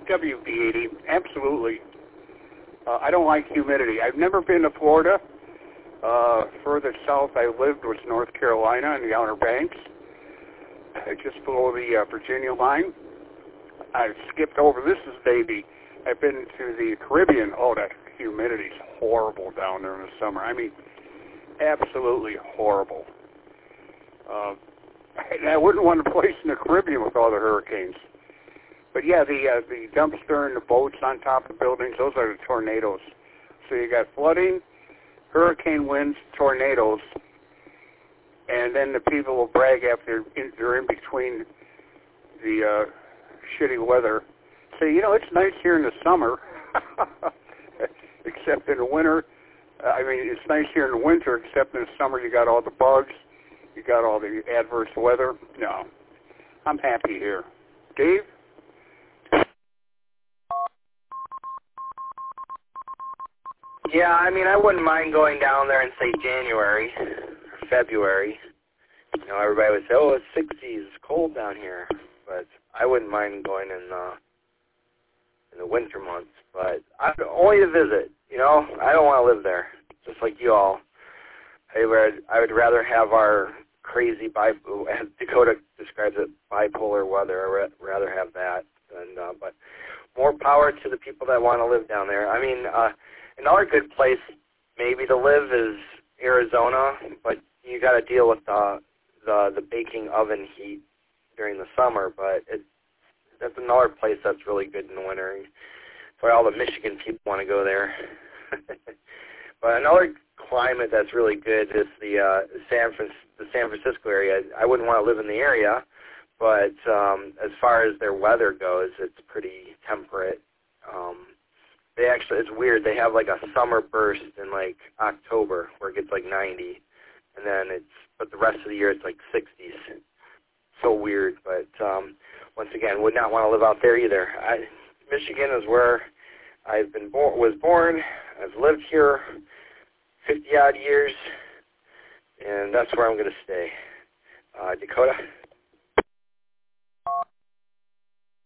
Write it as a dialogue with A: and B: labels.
A: WB80, absolutely. I don't like humidity. I've never been to Florida. Further south I lived was North Carolina in the Outer Banks, just below the Virginia line. I skipped over. This is baby. I've been to the Caribbean. Oh, that humidity's horrible down there in the summer. I mean, absolutely horrible. I wouldn't want a place in the Caribbean with all the hurricanes. But yeah, the dumpster and the boats on top of the buildings, those are the tornadoes. So you got flooding, hurricane winds, tornadoes, and then the people will brag after they're in between the shitty weather. Say, you know, it's nice here in the summer, except in the winter. I mean, it's nice here in the winter, except in the summer you got all the bugs, you got all the adverse weather. No, I'm happy here. Dave?
B: Yeah, I mean, I wouldn't mind going down there in, say, January or February. You know, everybody would say, oh, it's 60s, it's cold down here. But I wouldn't mind going in the winter months. But only to visit, you know. I don't want to live there, just like you all. I would rather have our crazy, as Dakota describes it, bipolar weather. I would rather have that. But more power to the people that want to live down there. I mean, another good place maybe to live is Arizona, but you got to deal with the baking oven heat during the summer. But that's another place that's really good in the winter. That's why all the Michigan people want to go there. But another climate that's really good is the San Francisco area. I wouldn't want to live in the area, but as far as their weather goes, it's pretty temperate. It's weird. They have like a summer burst in like October where it gets like 90, and then but the rest of the year it's like 60s. So weird, but once again, would not want to live out there either. Michigan is where I've was born. I've lived here 50 odd years, and that's where I'm going to stay. Dakota?